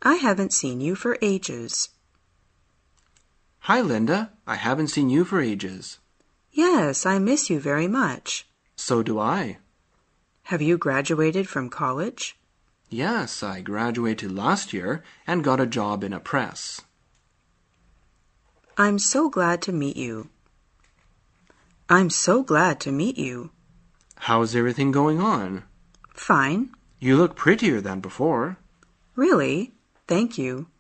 I haven't seen you for ages. Hi, Linda. I haven't seen you for ages. Yes, I miss you very much. So do I. Have you graduated from college? Yes, I graduated last year and got a job in a press. I'm so glad to meet you. I'm so glad to meet you. How's everything going on? Fine. You look prettier than before. Really? Thank you.